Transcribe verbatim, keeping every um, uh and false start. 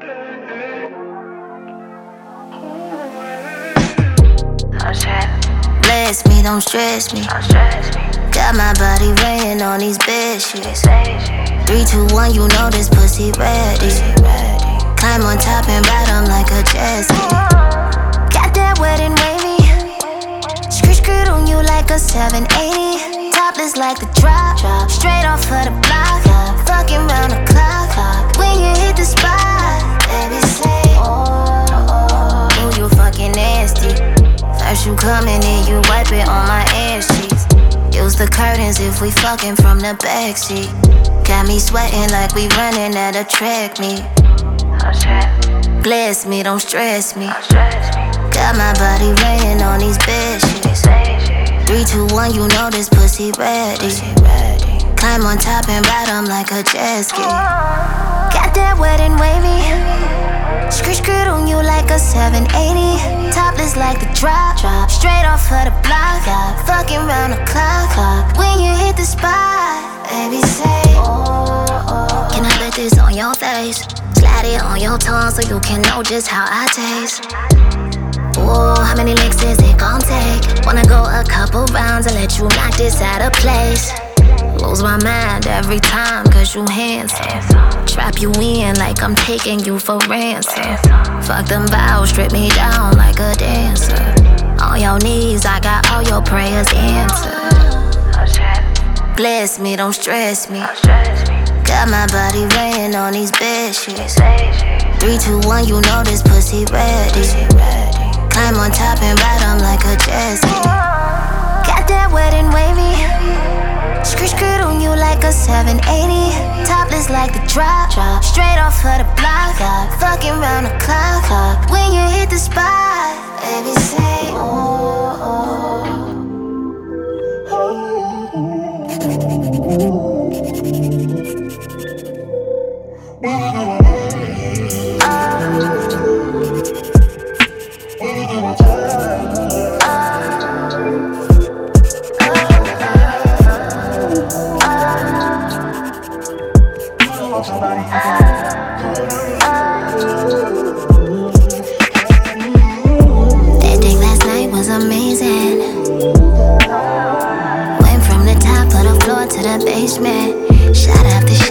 Bless me, don't stress me. Got my body weighing on these bed shits. Three, two, one, you know this pussy ready. Climb on top and bottom like a jet ski. Got that wet and wavy. Skirt skirt on you like a seven eighty. Topless like the drop. Straight off of the block. Fucking round the clock. When you hit the spot, baby say, oh, oh, you fucking nasty. First you come and then you wipe it on my ass cheeks. Use the curtains if we fucking from the backseat. Got me sweating like we running at a track meet. Bless me, don't stress me. Got my body weighing on these bed shits. Three, two, one, you know this pussy ready. Climb on top and bottom like a jet ski. Got that wet and wavy. Skirt skirt on you like a seven eighty. Topless like the drop. Straight off of the block. Fucking round the clock. When you hit the spot, baby say, oh, oh. Can I put this on your face? Slide it on your tongue so you can know just how I taste. Ooh, how many licks is it gon' take? Wanna go a couple rounds and let you knock this out of place. Lose my mind every time cause you handsome. Trap you in like I'm taking you for ransom. Fuck them vows, strip me down like a dancer. On your knees, I got all your prayers answered. Bless me, don't stress me. Got my body weighing on these bed shits. Three, two, one, you know this pussy ready. Climb on top and bottom like a jet ski. Got that wet and wavy. Skirt skirt on you like a seven eighty. Topless like the drop. Straight off of the block. Fucking round the clock. When you hit the spot, baby say, oh, oh. That dick last night was amazing. Went from the top of the floor to the basement. Shot after shot.